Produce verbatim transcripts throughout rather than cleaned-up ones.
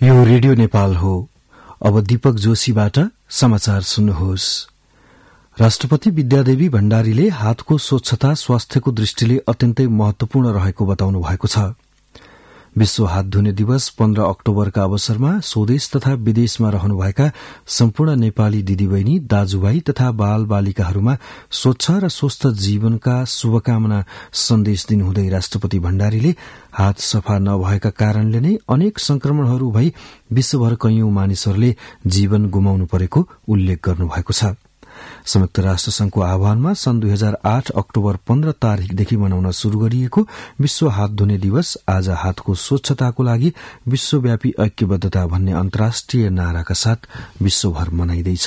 यो रेडियो नेपाल हो। अब दीपक जोशीबाट समाचार सुन्नुहोस्। राष्ट्रपति विद्यादेवी भण्डारीले हातको स्वच्छता स्वास्थ्यको दृष्टिले अत्यन्तै महत्वपूर्ण रहेको बताउनु भएको छ। विश्व हात धुने दिवस पन्ध्र अक्टोबरका अवसरमा स्वदेश तथा विदेशमा रहनुभएका सम्पूर्ण नेपाली दिदीबहिनी दाजुभाइ तथा बाल बालिकाहरूमा स्वच्छ र स्वस्थ जीवनका शुभकामना सन्देश दिनुहुँदै राष्ट्रपति भण्डारीले हात सफा नभएका कारणले नै अनेक संक्रमणहरू भई विश्वभर कैयौं मानिसहरूले जीवन गुमाउनु परेको उल्लेख गर्नुभएको छ। संयुक्त राष्ट्र संघको आह्वानमा सन् दुई हजार आठ अक्टोबर पन्ध्र तारीकदेखि मनाउन शुरू गरिएको विश्व हात धुने दिवस आज हातको स्वच्छताको लागि विश्वव्यापी ऐक्यबद्धता भन्ने अन्तर्राष्ट्रिय नाराका साथ विश्वभर मनाइँदैछ।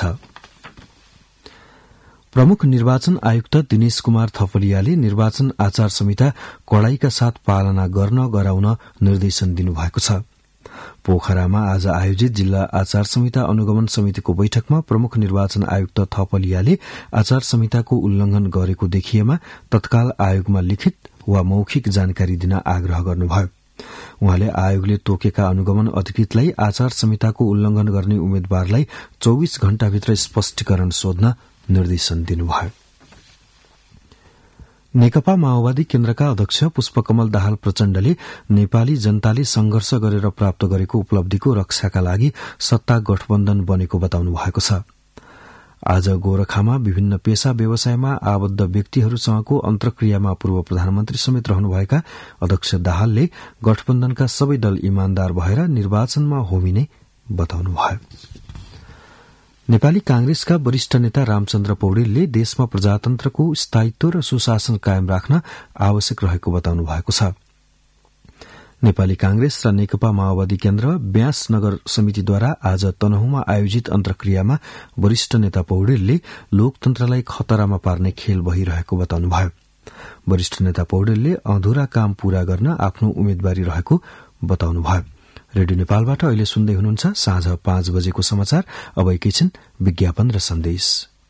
प्रमुख निर्वाचन आयुक्त दिनेश कुमार थपलियाले निर्वाचन आचार संहिता कड़ाईका साथ पालना गर्न गराउन निर्देशन दिनुभएको छ। पोखरामा आज आयोजित जिल्ला आचार संहिता अनुगमन समितिको बैठकमा प्रमुख निर्वाचन आयुक्त थपलियाले आचार संहिताको उल्लंघन गरेको देखिएमा तत्काल आयोगमा लिखित वा मौखिक जानकारी दिन आग्रह गर्नुभयो। उहाँले आयोगले तोकेका अनुगमन अधिकृतलाई आचार संहिताको उल्लंघन गर्ने उम्मेद्वारलाई चौबीस घण्टाभित्र स्पष्टीकरण सोध्न निर्देशन दिनुभयो। नेकपा माओवादी केन्द्रका अध्यक्ष पुष्पकमल दाहाल प्रचण्डले नेपाली जनताले संघर्ष गरेर प्राप्त गरेको उपलब्धिको रक्षाका लागि सत्ता गठबन्धन बनेको बताउनु भएको छ। आज गोरखामा विभिन्न पेशा व्यवसायमा आबद्ध व्यक्तिहरूसँगको अन्तर्क्रियामा पूर्व प्रधानमन्त्री समेत रहनुभएका अध्यक्ष दाहालले गठबन्धनका सबै दल इमानदार भएर निर्वाचनमा होमिने बताउनुभयो। नेपाली कांग्रेसका वरिष्ठ नेता रामचन्द्र पौडेलले देशमा प्रजातन्त्रको स्थायित्व र सुशासन कायम राख्न आवश्यक रहेको बताउनु भएको छ। नेपाली कांग्रेस र नेकपा माओवादी केन्द्र ब्यास नगर समितिद्वारा आज तनहुमा आयोजित अन्तर्क्रियामा वरिष्ठ नेता पौडेलले लोकतन्त्रलाई खतरामा पार्ने खेल भइरहेको बताउनुभयो। वरिष्ठ नेता पौडेलले अधूरा काम पूरा गर्न आफ्नो उम्मेद्वारी रहेको बताउनुभयो। रेडियो नेपालबाट अहिले सुन्दै हुनुहुन्छ साँझ पाँच बजेको समाचार। अब एकैछिन विज्ञापन र सन्देश।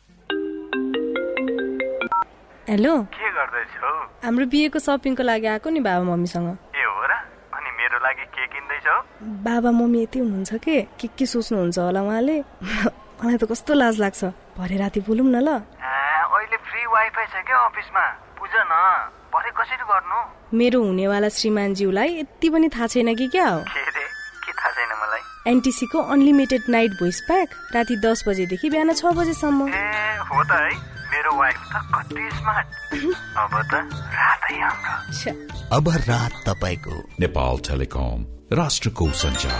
हेलो, के गर्दैछौ? हाम्रो बिहेको सपिङको लागि आएको नि बाबा मम्मीसँग। ए हो र? अनि मेरो लागि के किन्दैछौ? बाबा मम्मी यति हुनुहुन्छ के के के सोच्नुहुन्छ होला उहाँले। मलाई त कस्तो लाज लाग्छ। भरे राति बोलौँ न ल। अहिले फ्री वाइफाई छ के अफिसमा? बुझ न, भरे कसरी गर्नु? मेरो हुनेवाला श्रीमानज्यूलाई यति पनि थाहा छैन कि क्या हो? के रे? के थाहा छैन मलाई? एनटीसी को अनलिमिटेड नाइट भोइस प्याक राति दस बजेदेखि बिहान छ बजेसम्म। ए हो त है, मेरो वाइफ त कति स्मार्ट। अब त रातै हाम्रो। अब रात तपाईको। नेपाल टेलिकम, राष्ट्रको सञ्चार।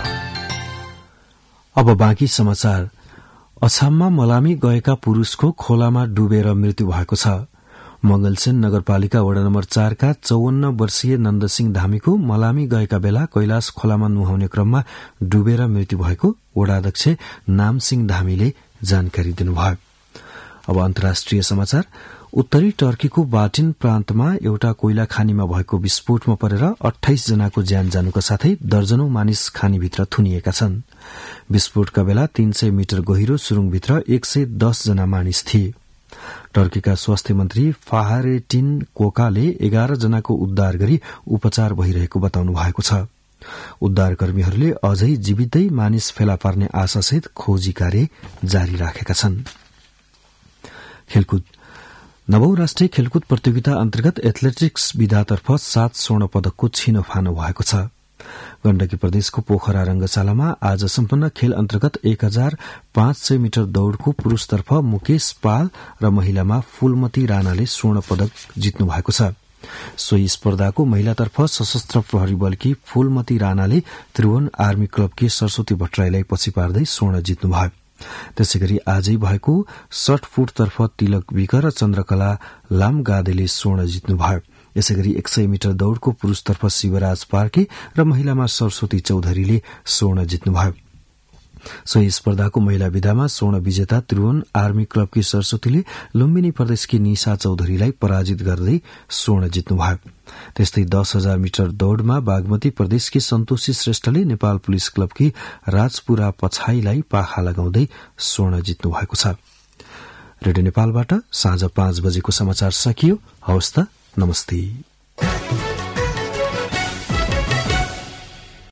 अब बाँकी समाचार। अछाममा मलामी गएका पुरूषको खोलामा डुबेर मृत्यु भएको छ। मंगलसेन नगरपालिका वडा नम्बर चारका चौवन्न वर्षीय नन्दसिंह धामीको मलामी गएका बेला कैलाश खोलामा नुहाउने क्रममा डुबेर मृत्यु भएको वडाध्यक्ष नामसिंह धामीले जानकारी दिनुभयो। अब अन्तर्राष्ट्रिय समाचार। उत्तरी टर्कीको बाटिन प्रान्तमा एउटा कोइला खानीमा भएको विस्फोटमा परेर अठाइस जनाको ज्यान जानुका साथै दर्जनौं मानिस खानीभित्र थुनिएका छन्। विस्फोटका बेला तीन सय मिटर गहिरो सुरुङभित्र एक सय दस जना मानिस थिए। टर्कीका स्वास्थ्य मन्त्री फाहारेटिन कोकाले एघार जनाको उद्धार गरी उपचार भइरहेको बताउनु भएको छ। उद्धारकर्मीहरूले अझै जीवितै मानिस फेला पार्ने आशासहित खोजी कार्य जारी राखेका छन्। खेलकुद। नवौं राष्ट्रिय खेलकुद प्रतियोगिता अन्तर्गत एथलेटिक्स विधातर्फ सात स्वर्ण पदकको छिनोफानो भएको छ। गण्डकी प्रदेशको पोखरा रंगशालामा आज सम्पन्न खेल अन्तर्गत एक हजार पाँच सय मिटर दौड़को पुरूषतर्फ मुकेश पाल र महिलामा फूलमती राणाले स्वर्ण पदक जित्नु भएको छ। सोही स्पर्धाको महिलातर्फ सशस्त्र प्रहरी बलकी फूलमती राणाले त्रिभुवन आर्मी क्लबकी सरस्वती भट्टराईलाई पछि पार्दै स्वर्ण जित्नुभयो। त्यसैगरी आजै भएको शट फुटतर्फ तिलक विक र चन्द्रकला लामगादेले स्वर्ण जित्नुभयो। यसैगरी एक सय मिटर दौड़को पुरूषतर्फ शिवराज पार्के र महिलामा सरस्वती चौधरीले स्वर्ण जित्नुभयो। सोही स्पर्धाको महिला विधामा स्वर्ण विजेता त्रिभुवन आर्मी क्लबकी सरस्वतीले लुम्बिनी प्रदेशकी निशा चौधरीलाई पराजित गर्दै स्वर्ण जित्नुभयो। त्यस्तै दस हजार मिटर दौड़मा बागमती प्रदेशकी सन्तोषी श्रेष्ठले नेपाल पुलिस क्लबकी राजपुरा पछाईलाई पाखा लगाउँदै स्वर्ण जित्नु भएको छ। रेडियो नेपालबाट साँझ पाँच बजेको समाचार सकियो। हवस् त, नमस्ते।